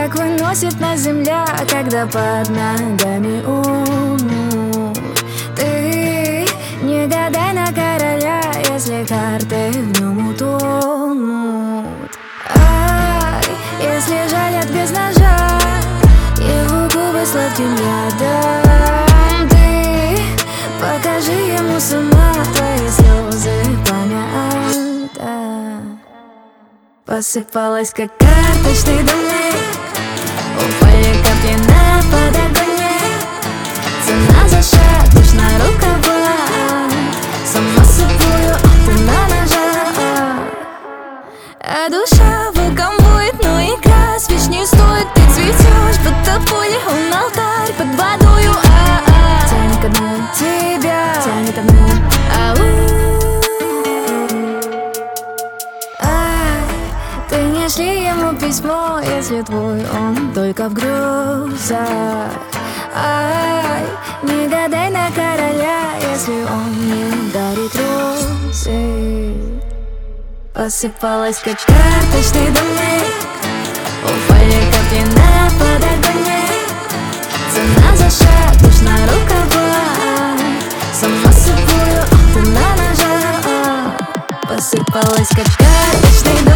как выносит на земля, когда под ногами умут. Ты не гадай на короля, если карты в нем утонут. Ай, если жалят без ножа его губы сладким ядом, ты покажи ему сама твои слезы помята. Посыпалась, как карточный домик, упали капли на подоконник. Цена за шаг, лишь на рукава, сама собою, ты на ножах. А душа вулкан будет, но игра свеч не стоит. Ты цветешь, будто поле, он алтарь под водою. Тянет ко дну тебя, тянет ко дну. Ты не шли ему письмо, если твой он только в грезах. Ай, не гадай на короля, если он не дарит розы. Посыпалась, как карточный домик, упали капли на подоконник. Цена за шаг, лишь на рукава, сама собою, ты на ножах. Посыпалась, как карточный домик.